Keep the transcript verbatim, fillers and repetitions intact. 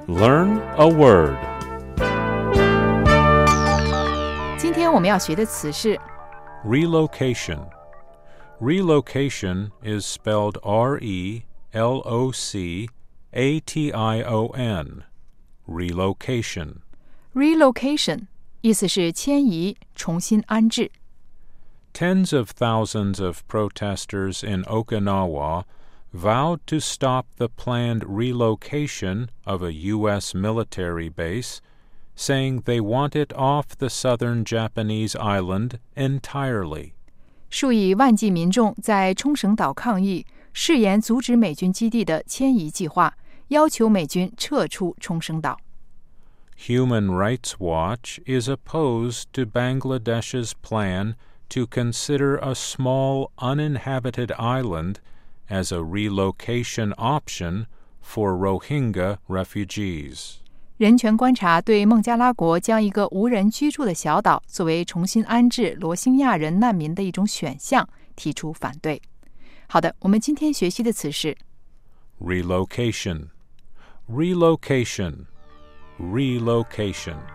Learn a word. 今天我们要学的词是 Relocation. Relocation is spelled R E L O C A T I O N. Relocation. relocation， 意思是迁移、重新安置。 Tens of thousands of protesters in Okinawa vowed to stop the planned relocation of a U S military base, saying they want it off the southern Japanese island entirely. 数以万计民众在冲绳岛抗议，誓言阻止美军基地的迁移计划，要求美军撤出冲绳岛。 Human Rights Watch is opposed to Bangladesh's plan to consider a small uninhabited island as a relocation option for Rohingya refugees. 人权观察对孟加拉国将一个无人居住的小岛作为重新安置罗兴亚人难民的一种选项提出反对。好的，我们今天学习的词是 Relocation. Relocation. Relocation.